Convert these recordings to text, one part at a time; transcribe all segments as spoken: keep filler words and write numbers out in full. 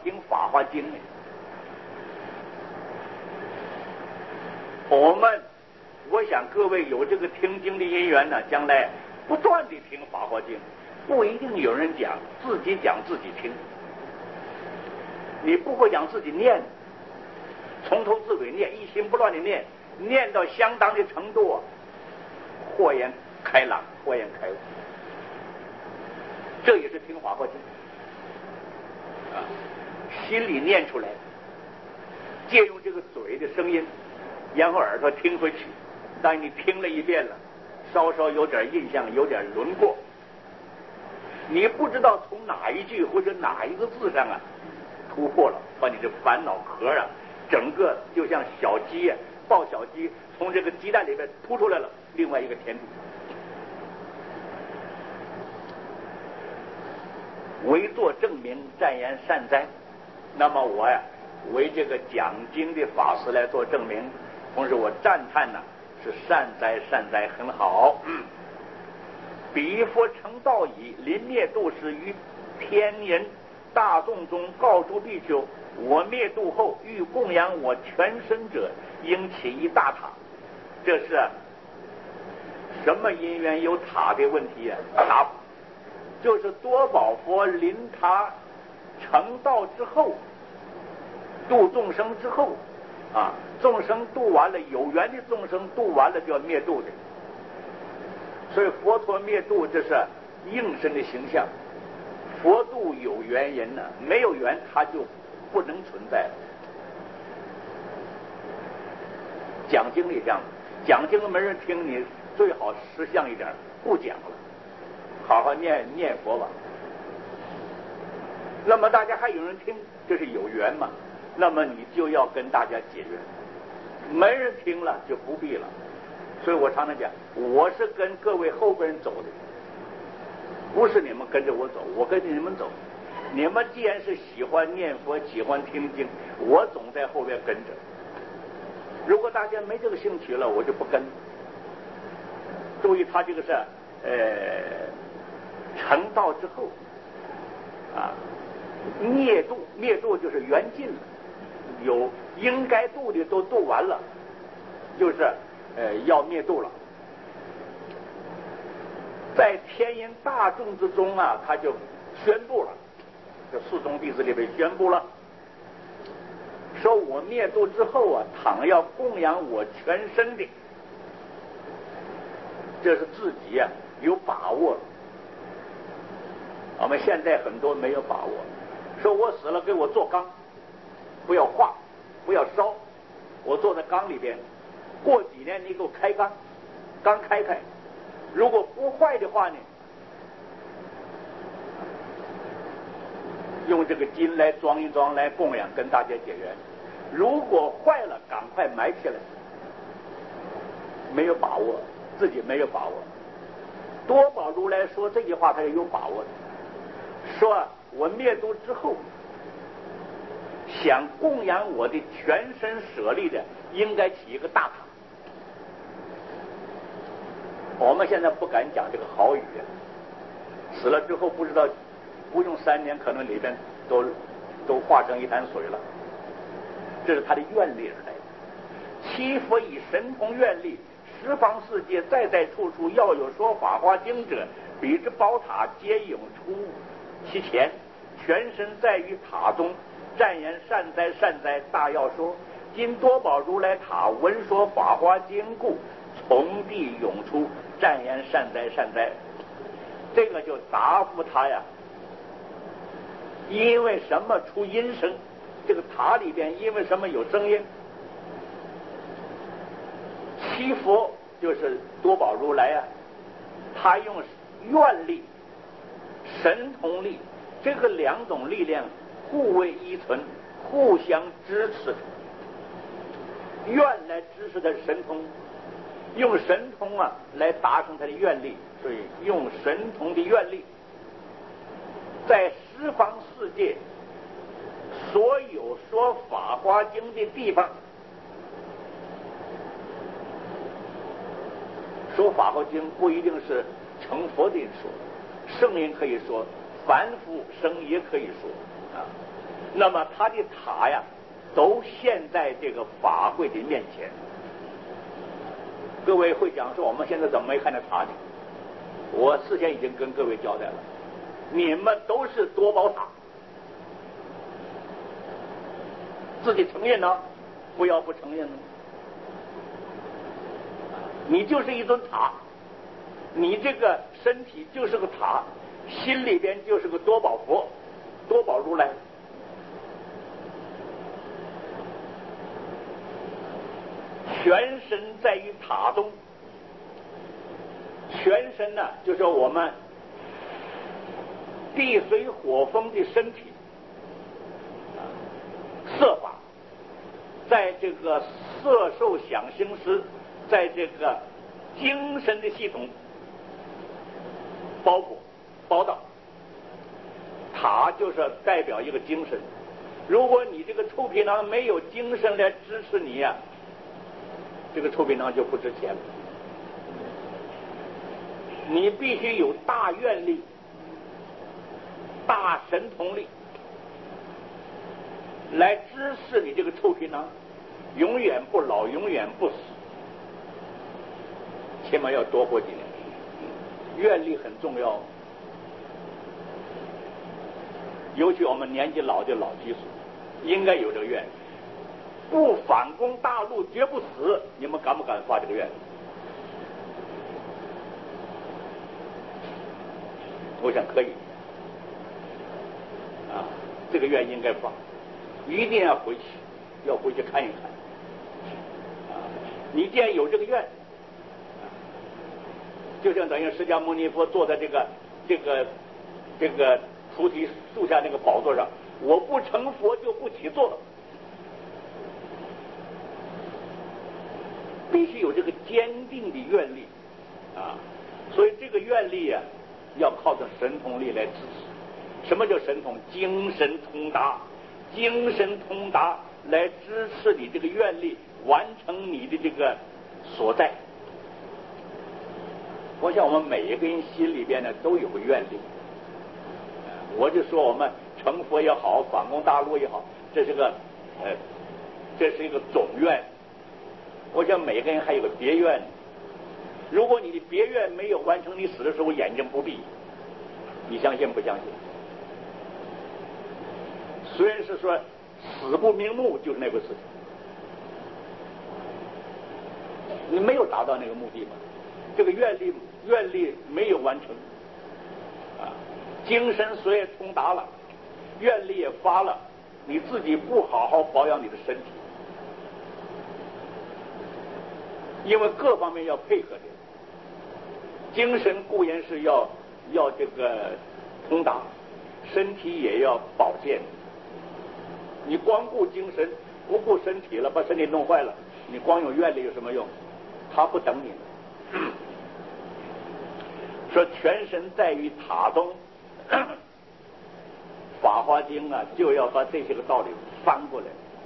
听《法华经》呢？我们，我想各位有这个听经的因缘呢，将来不断地听《法华经》，不一定有人讲，自己讲自己听。你不会讲自己念，从头至尾念，一心不乱的念，念到相当的程度啊，豁然开朗，豁然开悟。这也是听《法华经》啊，心里念出来，借用这个嘴的声音，然后耳朵听回去。当你听了一遍了，稍稍有点印象，有点轮廓，你不知道从哪一句或者哪一个字上啊突破了，把你这烦恼壳啊，整个就像小鸡啊，抱小鸡从这个鸡蛋里边突出来了另外一个天地。为作证明，赞言善哉。那么我呀，为这个讲经的法师来做证明，同时我赞叹呢，是善哉善哉，很好。嗯，彼佛成道矣，临灭度时于天人大众中告诸比丘：我灭度后，欲供养我全身者，应起一大塔。这是什么因缘有塔的问题啊？塔就是多宝佛临他成道之后，度众生之后啊，众生度完了，有缘的众生度完了就要灭度的。所以佛陀灭度这是应身的形象。佛度有缘人呢、啊，没有缘他就不能存在了。讲经里这样，讲经没人听，你最好识相一点，不讲了，好好念念佛吧。那么大家还有人听，这是有缘嘛？那么你就要跟大家结缘。没人听了就不必了。所以我常常讲，我是跟各位后边人走的，不是你们跟着我走，我跟着你们走。你们既然是喜欢念佛，喜欢听经，我总在后边跟着。如果大家没这个兴趣了，我就不跟。注意，他这个是呃成道之后啊，灭度，灭度就是缘尽了，有应该度的都度完了，就是呃要灭度了。在天人大众之中啊，他就宣布了，这四宗弟子里边宣布了，说我灭度之后啊，倘要供养我全身的，这是自己啊有把握。我们现在很多没有把握，说我死了给我做缸，不要化，不要烧，我坐在缸里边，过几年你给我开缸，缸开开，如果不坏的话呢，用这个金来装一装来供养，跟大家结缘。如果坏了，赶快埋起来。没有把握，自己没有把握。多宝如来说这句话，他是有把握的。说我灭度之后，想供养我的全身舍利的，应该起一个大塔。我们现在不敢讲这个好语啊，死了之后不知道，不用三年，可能里边都都化成一潭水了。这是他的愿力而来。七佛以神通愿力，十方世界在在处处要有说法华经者，彼之宝塔皆涌出其前，全身在于塔中，赞言善哉善哉。大要说，今多宝如来塔闻说法华经故，从地涌出，赞言善哉善哉。这个就答复他呀，因为什么出音声？这个塔里边因为什么有声音？七佛就是多宝如来啊，他用愿力、神通力，这个两种力量互为依存，互相支持。愿来支持他的神通，用神通啊来达成他的愿力，所以用神通的愿力，在十方世界所有说法华经的地方，说法华经不一定是成佛的人说，圣人可以说，凡夫生也可以说啊。 那么他的塔呀，都现在这个法会的面前。各位会讲说，我们现在怎么没看见塔呢？我事先已经跟各位交代了，你们都是多宝塔，自己承认呢，不要不承认呢。你就是一尊塔，你这个身体就是个塔，心里边就是个多宝佛，多宝如来。全身在于塔中，全身呢，就是我们地水火风的身体，色法，在这个色受想行识，在这个精神的系统包裹包到。塔就是代表一个精神，如果你这个臭皮囊没有精神来支持你呀、啊，这个臭皮囊就不值钱了。你必须有大愿力、大神通力来支持你这个臭皮囊，永远不老，永远不死，起码要多活几年。愿力很重要，尤其我们年纪老的老基础，应该有这个愿。不反攻大陆绝不死，你们敢不敢发这个愿？我想可以啊，这个愿应该发，一定要回去，要回去看一看啊。你既然有这个愿，就像等于释迦牟尼佛坐在这个这个这个菩提树下那个宝座上，我不成佛就不起座，必须有这个坚定的愿力啊。所以这个愿力啊，要靠着神通力来支持。什么叫神通？精神通达，精神通达来支持你这个愿力，完成你的这个所在。我想我们每一个人心里边呢都有个愿力，我就说我们成佛也好，反攻大陆也好，这是个呃，这是一个总愿。我想每个人还有个别愿，如果你的别愿没有完成，你死的时候眼睛不闭，你相信不相信？虽然是说死不瞑目，就是那个事情，你没有达到那个目的嘛，这个愿力愿力没有完成啊，精神虽然通达了，愿力也发了，你自己不好好保养你的身体，因为各方面要配合的。精神固然是要要这个通达，身体也要保健。你光顾精神不顾身体了，把身体弄坏了，你光有愿力有什么用？他不等你了。说全身在于塔中，法华经啊，就要把这些个道理翻过来。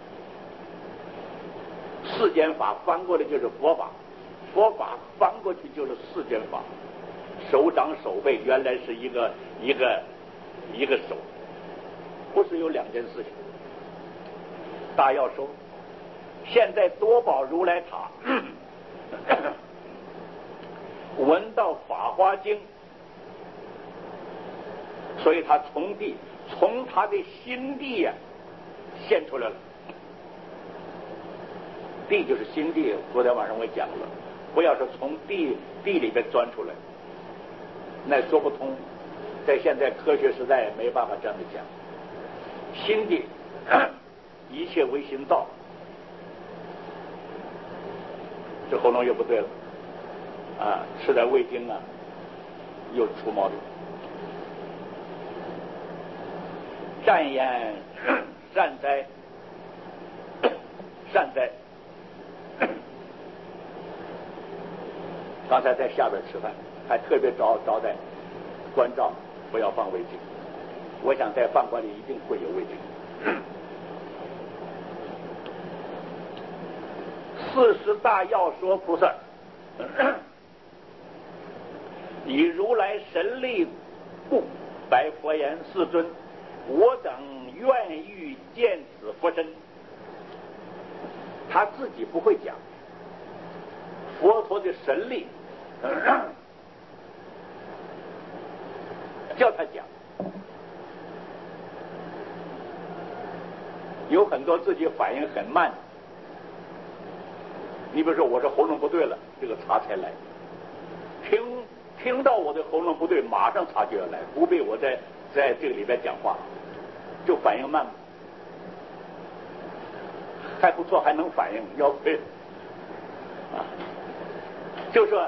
世间法翻过来就是佛法，佛法翻过去就是世间法。手掌手背原来是一个一个一个手，不是有两件事情。大要说，现在多宝如来塔闻到法华经，所以他从地从他的心地呀、啊、现出来了。地就是心地，昨天晚上我也讲了，不要说从地地里边钻出来，那说不通，在现在科学时代没办法这样子讲。心地，一切唯心造，这喉咙又不对了啊，吃点味精啊，又出毛病。善言善哉，善哉。刚才在下边吃饭，还特别招招待关照不要放味精。我想在饭馆里一定会有味精。四十大要说菩萨，以如来神力故白佛言：世尊， 我等愿欲见此佛身，他自己不会讲。佛陀的神力叫他讲，有很多自己反应很慢。你比如说，我说喉咙不对了，这个茶才来。听听到我的喉咙不对，马上茶就要来，不必我在在这个里边讲话，就反应慢。还不错，还能反应，要亏啊！就说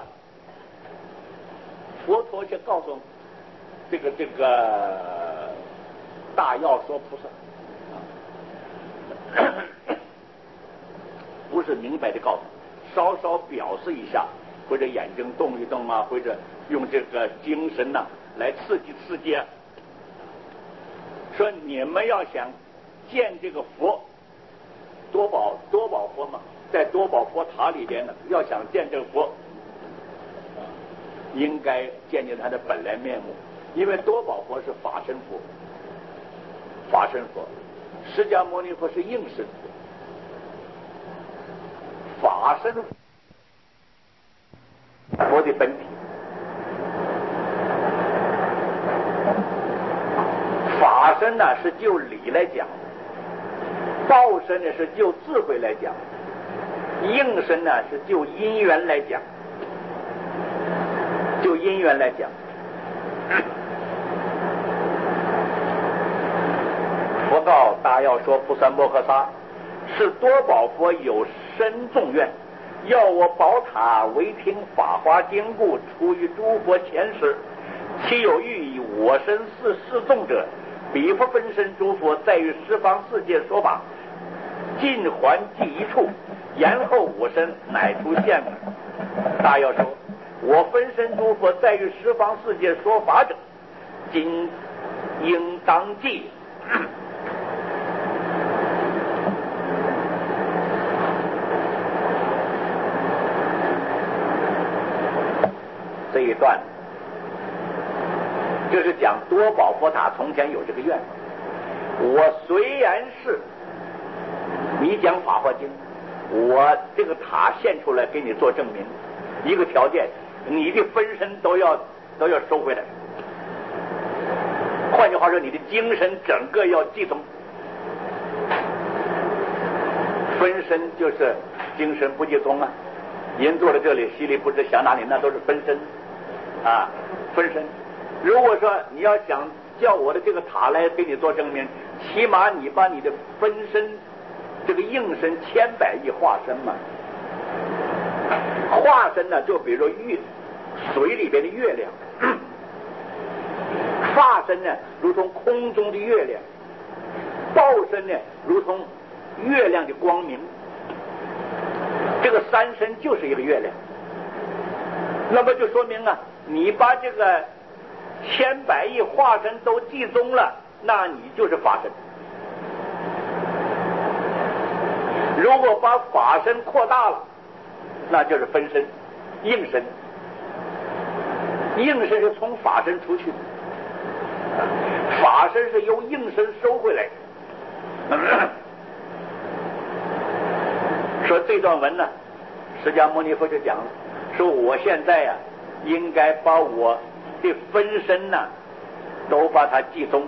佛陀却告诉这个这个大药说菩萨，不是明白的告诉，稍稍表示一下，或者眼睛动一动啊，或者用这个精神呐、啊、来刺激刺激啊。说你们要想见这个佛，多宝多宝佛嘛，在多宝佛塔里边呢，要想见这个佛，应该见见他的本来面目，因为多宝佛是法身佛，法身佛，释迦牟尼佛是应身佛。法身佛的本体，法身呢是就理来讲，报身呢是就智慧来讲，应身呢是就因缘来讲，就因缘来讲。佛告大药说：菩萨摩诃萨，是多宝佛有深重愿，要我宝塔为听法华经故，出于诸佛前时，其有欲以我身似示众者，彼佛分身诸佛，在于十方世界说法，尽还即一处，然后我身乃出现耳。大要说：我分身诸佛，在于十方世界说法者，今应当记。这一段就是讲多宝佛塔从前有这个愿，我虽然是你讲法华经，我这个塔现出来给你做证明，一个条件，你的分身都要都要收回来，换句话说，你的精神整个要集中。分身就是精神不集中啊，人坐在这里心里不知想哪里，那都是分身啊，分身。如果说你要想叫我的这个塔来给你做证明，起码你把你的分身这个应身千百亿化身嘛，化身呢就比如说月水里边的月亮，化身呢如同空中的月亮，报身呢如同月亮的光明，这个三身就是一个月亮。那么就说明啊，你把这个千百亿化身都集中了，那你就是法身。如果把法身扩大了，那就是分身、应身。应身是从法身出去的，法身是由应身收回来的。说这段文呢，释迦牟尼佛就讲了，说我现在呀、啊，应该把我的分身呢、啊，都把它集中。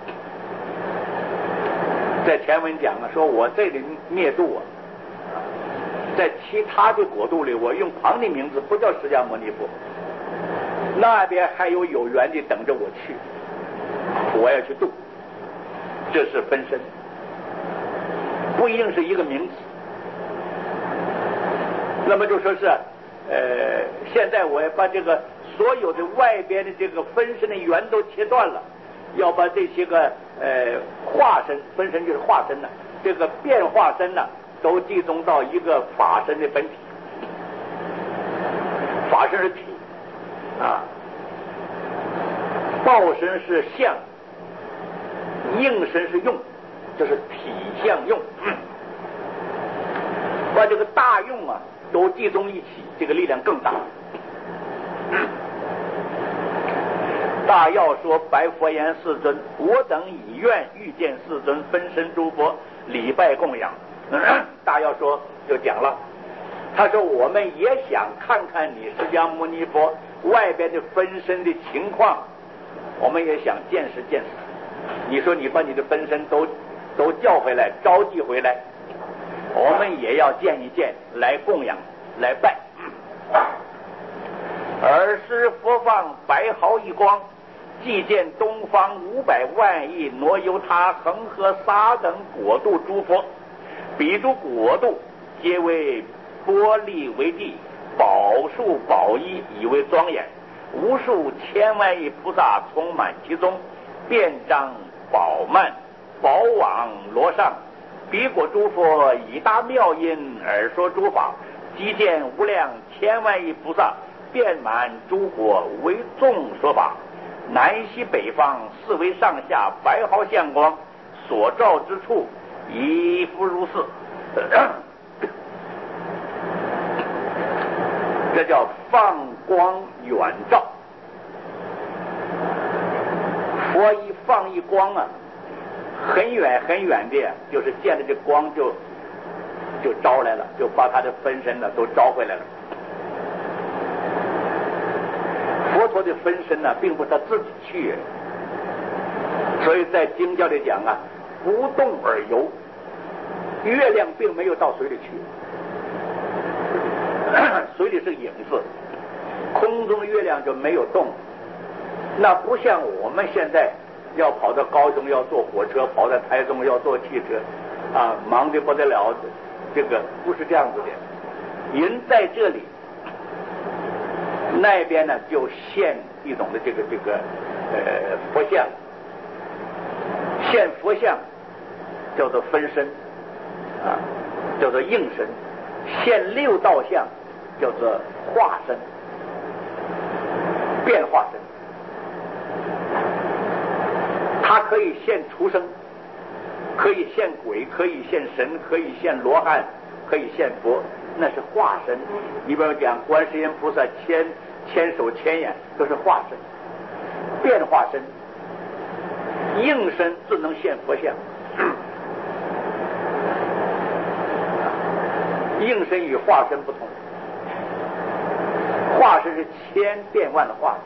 在前文讲了，说我这里灭度啊，在其他的国度里，我用旁的名字不叫释迦牟尼佛，那边还有有缘的等着我去，我要去度，这是分身，不一定是一个名字。那么就说是，呃，现在我要把这个所有的外边的这个分身的缘都切断了，要把这些个呃化身，分身就是化身呢，这个变化身呢，都集中到一个法身的本体。法身是体啊，报身是相，应身是用，就是体相用，嗯、把这个大用啊都集中一起，这个力量更大。 大要说：白佛言：世尊，我等以愿遇见世尊分身诸佛，礼拜供养。大要说就讲了，他说我们也想看看你释迦牟尼佛外边的分身的情况，我们也想见识见识。你说你把你的分身都都叫回来，召集回来，我们也要见一见，来供养，来拜。尔时佛放白毫一光，即见东方五百万亿挪由他、恒河沙等国度诸佛，彼诸国度皆为玻璃为地，宝树宝衣以为庄严，无数千万亿菩萨充满其中，遍张宝曼宝网罗上，彼国诸佛以大妙音而说诸法，即见无量千万亿菩萨遍满诸国为众说法，南西北方四维上下白毫相光，所照之处亦复如是。这叫放光远照。佛一放一光啊，很远很远的，就是见着这光就就招来了，就把他的分身呢都招回来了。佛陀的分身呢，并不是他自己去，所以在经教里讲啊，不动而游。月亮并没有到水里去，水里是影子，空中的月亮就没有动。那不像我们现在要跑到高雄要坐火车，跑到台中要坐汽车，啊，忙得不得了。这个不是这样子的，人在这里，那边呢就现一种的这个这个呃佛像，现佛像叫做分身啊，叫做应身；现六道相叫做化身，变化身。它可以现畜生，可以现鬼，可以现神，可以现罗汉，可以现佛，那是化身。你比如讲观世音菩萨千千手千眼，都是化身，变化身。应身自能现佛相，应身与化身不同，化身是千变万的化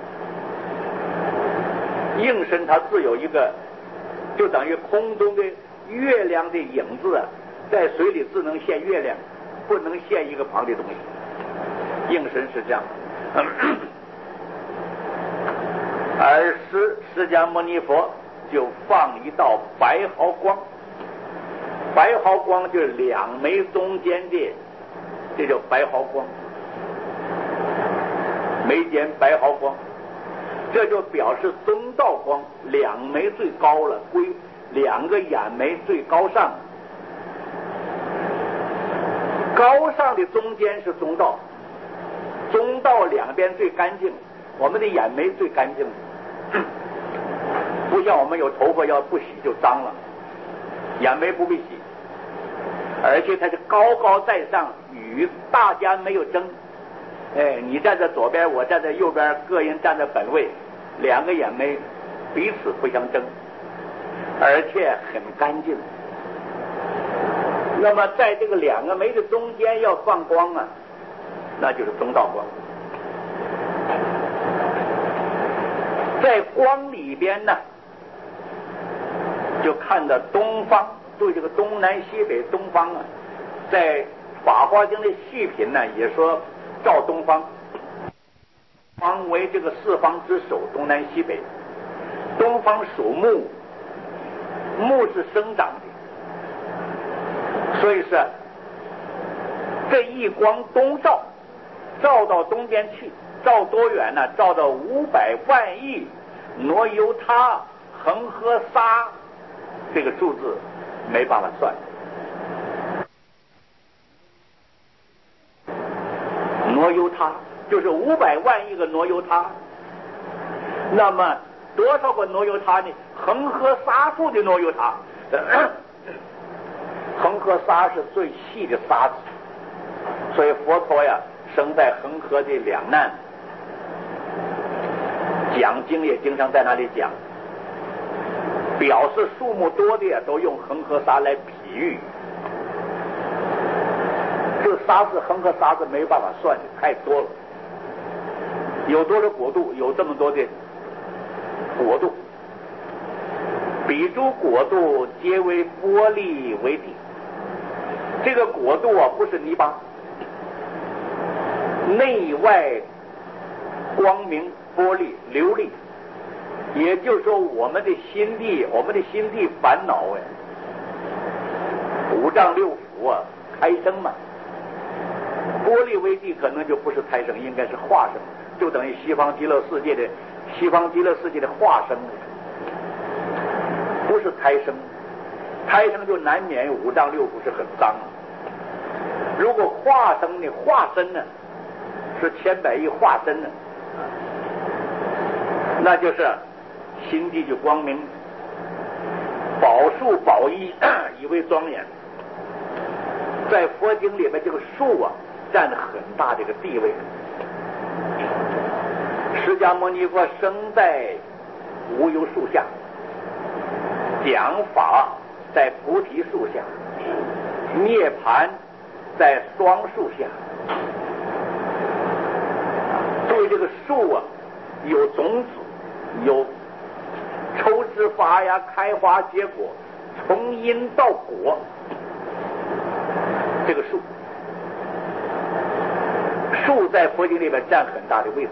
身，应身它自有一个，就等于空中的月亮的影子啊，在水里自能现月亮，不能现一个旁的东西。应身是这样。尔时释迦牟尼佛就放一道白毫光，白毫光就是两眉中间的，这叫白毫光，眉间白毫光，这就表示中道光，两眉最高了，归两个眼眉最高上，高上的中间是中道，中道两边最干净，我们的眼眉最干净，不像我们有头发要不洗就脏了，眼眉不必洗，而且它是高高在上，与大家没有争。哎，你站在左边，我站在右边，个人站在本位，两个眼眉彼此不相争，而且很干净。那么在这个两个眉的中间要放光啊，那就是中道光。在光里边呢，就看到东方，对这个东南西北东方啊，在法华经的细品呢也说照东方，方为这个四方之首，东南西北。东方属木，木是生长的，所以是这一光东照，照到东边去，照多远呢？照到五百万亿挪由他、恒河沙，这个数字没办法算。挪由他就是五百万亿个挪由他，那么多少个挪由他呢？恒河沙数的挪由他，恒河沙是最细的沙子，所以佛陀呀生在恒河的两难， 讲经也经常在那里讲，表示数目多的呀，都用恒河沙来比喻。这个沙子，恒河沙子没有办法算的，太多了。有多少国度？有这么多的国度，彼诸国度皆为玻璃为底。这个国度啊，不是泥巴，内外光明玻璃流利。也就是说，我们的心地，我们的心地烦恼哎，五脏六腑啊，胎生嘛。玻璃为地，可能就不是胎生，应该是化生，就等于西方极乐世界的西方极乐世界的化生，不是胎生。胎生就难免五脏六腑是很脏。如果化生呢，化身呢，是千百亿化身呢，那就是心地就光明，宝树宝衣以为庄严。在佛经里面，这个树啊，占很大的一个地位。释迦牟尼佛生在无忧树下，讲法在菩提树下，涅盘在双树下。对这个树啊，有种子，有抽枝发芽、开花结果，从因到果。这个树，树在佛经里面占很大的位置。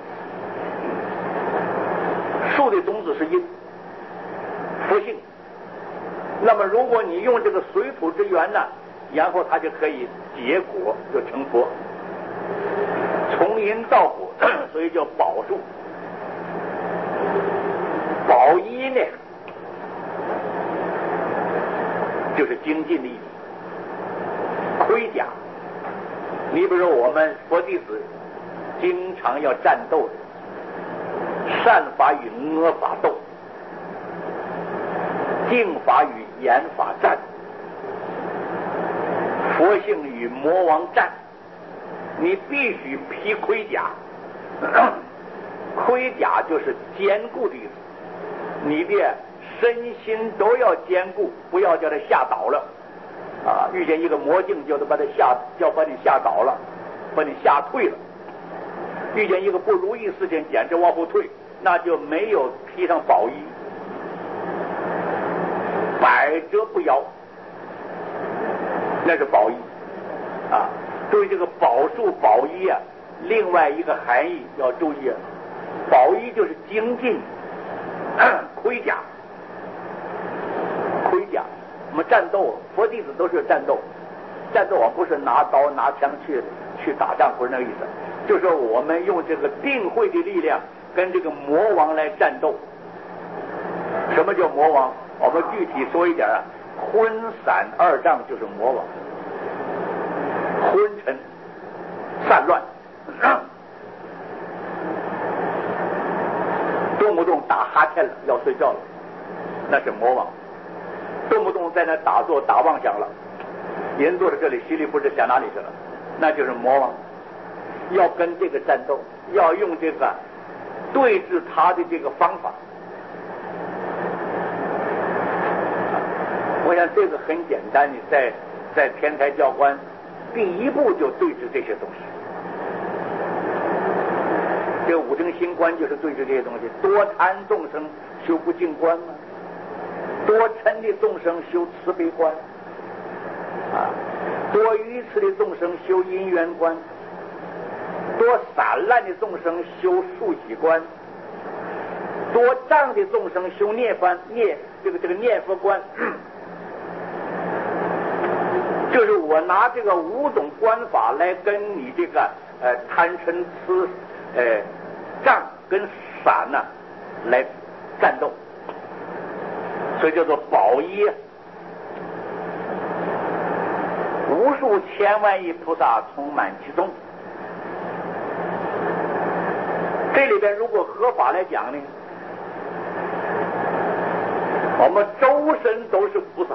树的种子是因，佛性。那么如果你用这个水土之源呢，然后它就可以结果，就成佛。从因到果，所以叫宝树。宝衣呢，就是精进的意思。盔甲，你比如说我们佛弟子经常要战斗的，善法与恶法斗，净法与严法战，佛性与魔王战，你必须披盔甲。盔甲就是坚固的意思，你的身心都要坚固，不要叫他吓倒了啊！遇见一个魔境，就得把他吓，叫把你吓倒了，把你吓退了。遇见一个不如意事情，简直往后退，那就没有披上宝衣，百折不摇，那是宝衣啊。对这个宝树宝衣啊，另外一个含义要注意，宝衣就是精进盔甲，盔甲。我们战斗，佛弟子都是战斗，战斗啊不是拿刀拿枪去去打仗，不是那个意思，就是说我们用这个定慧的力量跟这个魔王来战斗。什么叫魔王？我们具体说一点啊，昏散二障就是魔王，昏沉散乱，动不动打哈欠了，要睡觉了，那是魔王。动不动在那打坐打妄想了，人坐在这里稀里不知想哪里去了，那就是魔王。要跟这个战斗，要用这个对治他的这个方法。我想这个很简单，你在在天台教官第一步就对治这些东西。这个五正心观就是对治这些东西。多贪众生修不净观嘛，多嗔的众生修慈悲观啊，多愚痴的众生修因缘观，多散乱的众生修数己观，多障的众生修涅槃念这个这个念佛观。就是我拿这个五种观法来跟你这个呃贪嗔痴呃障跟散呢、啊、来战斗，所以叫做宝衣。无数千万亿菩萨充满其中。这里边如果合法来讲呢，我们周身都是菩萨。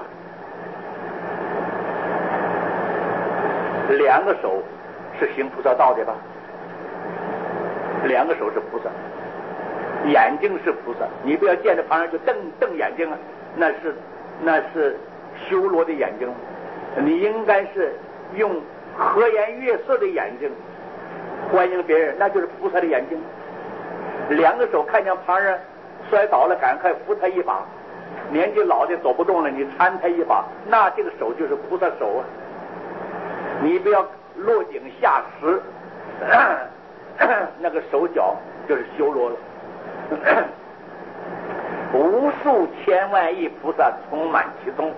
两个手是行菩萨道的吧？两个手是菩萨， 眼睛是菩萨，你不要见着旁人就瞪瞪眼睛啊，那是那是修罗的眼睛。你应该是用和颜悦色的眼睛欢迎别人，那就是菩萨的眼睛。两个手看见旁人摔倒了，赶快扶他一把；年纪老的走不动了，你搀他一把，那这个手就是菩萨手啊。你不要落井下石，那个手脚就是修罗了。无数千万亿菩萨充满其中。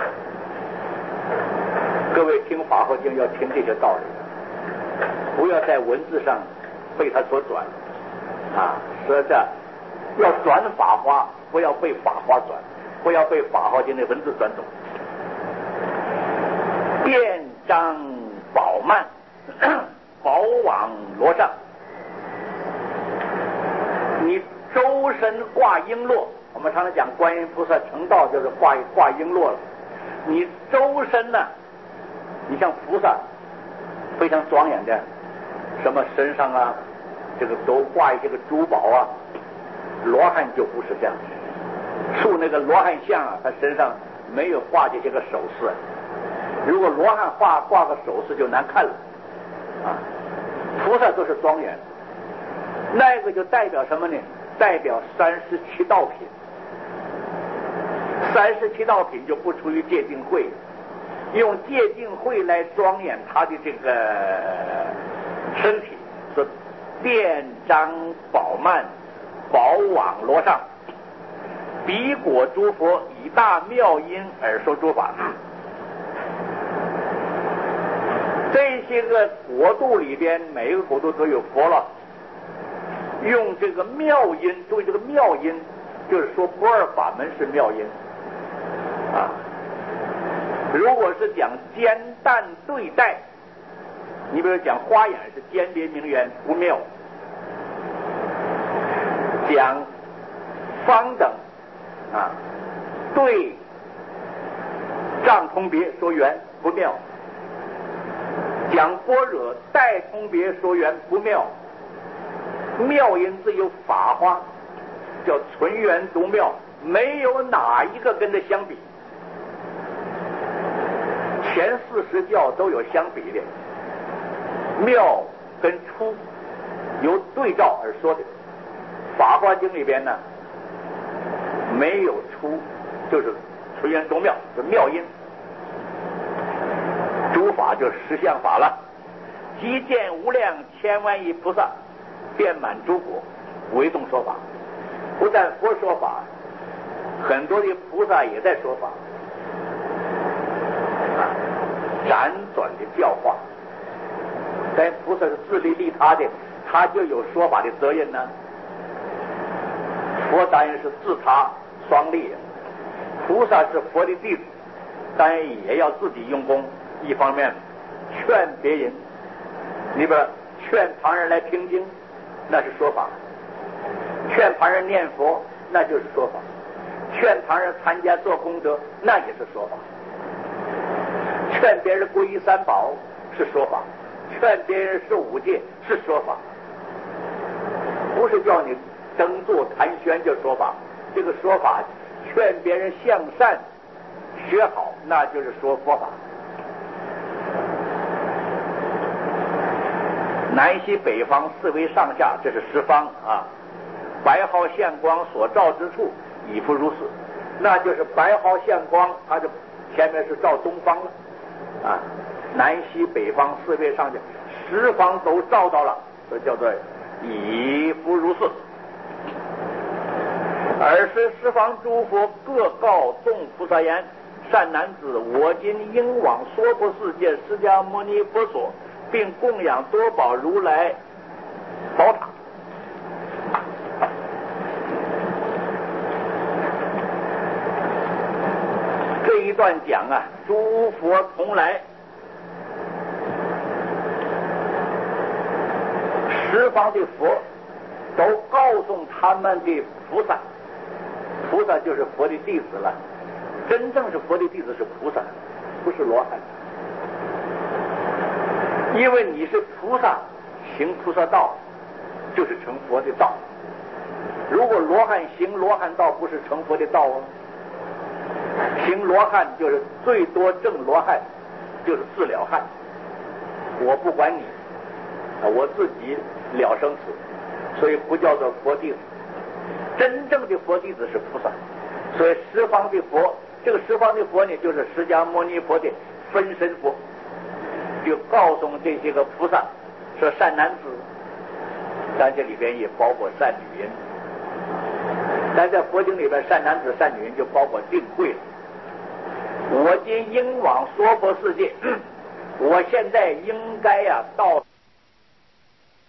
各位听法华经要听这些道理，不要在文字上被他所转啊！说这要转法华，不要被法华转，不要被法华经的文字转走。遍张宝幔，宝网罗上，你周身挂璎珞。我们常常讲观音菩萨成道就是挂挂璎珞了。你周身呢，你像菩萨非常庄严的，什么身上啊，这个都挂一些个珠宝啊。罗汉就不是这样，塑那个罗汉像啊，他身上没有挂这些个首饰。如果罗汉画挂个首饰就难看了啊。菩萨都是庄严，那个就代表什么呢？代表三十七道品。三十七道品就不出于戒定慧，用戒定慧来庄严他的这个身体，说遍张宝幔，宝网罗上，彼果诸佛以大妙音而说诸法。这些个国度里边，每个国度都有佛了，用这个妙音，注意这个妙音，就是说不二法门是妙音啊。如果是讲兼淡对待，你比如讲花眼是尖别名缘不妙，讲方等啊对障通别说缘不妙，讲般若带通别说缘不妙。妙音自有法花，叫纯圆独妙，没有哪一个跟它相比。前四十教都有相比的，妙跟出由对照而说的。法华经里边呢，没有出，就是纯圆独妙，是妙音。诸法就是实相法了，即见无量千万亿菩萨遍满诸国，唯众说法。不但佛说法，很多的菩萨也在说法啊，辗转的教化。但菩萨是自利利他的，他就有说法的责任呢。佛当然是自他双利，菩萨是佛的弟子，当然也要自己用功。一方面劝别人，你比如劝旁人来听经，那是说法；劝旁人念佛，那就是说法；劝旁人参加做功德，那也是说法；劝别人皈依三宝是说法；劝别人受五戒是说法。不是叫你登座谈宣就说法，这个说法劝别人向善学好，那就是说佛法。南西北方四维上下，这是十方啊。白毫现光所照之处，已复如是，那就是白毫现光，它的前面是照东方了啊。南西北方四维上下，十方都照到了，这叫做已复如是。尔时十方诸佛各告众菩萨言：善男子，我今应往娑婆世界释迦牟尼佛所，并供养多宝如来宝塔。这一段讲啊，诸佛同来，十方的佛都告诉他们的菩萨，菩萨就是佛的弟子了。真正是佛的弟子是菩萨，不是罗汉。因为你是菩萨，行菩萨道就是成佛的道。 如果罗汉行罗汉道不是成佛的道啊，行罗汉就是最多证罗汉，就是自了汉。我不管你，我自己了生死，所以不叫做佛弟子。真正的佛弟子是菩萨，所以十方的佛，这个十方的佛呢，就是释迦牟尼佛的分身佛，就告诉这些个菩萨说：善男子，但这里边也包括善女人。但在佛经里边，善男子、善女人就包括定慧了。我今应往娑婆世界，我现在应该呀、啊、到。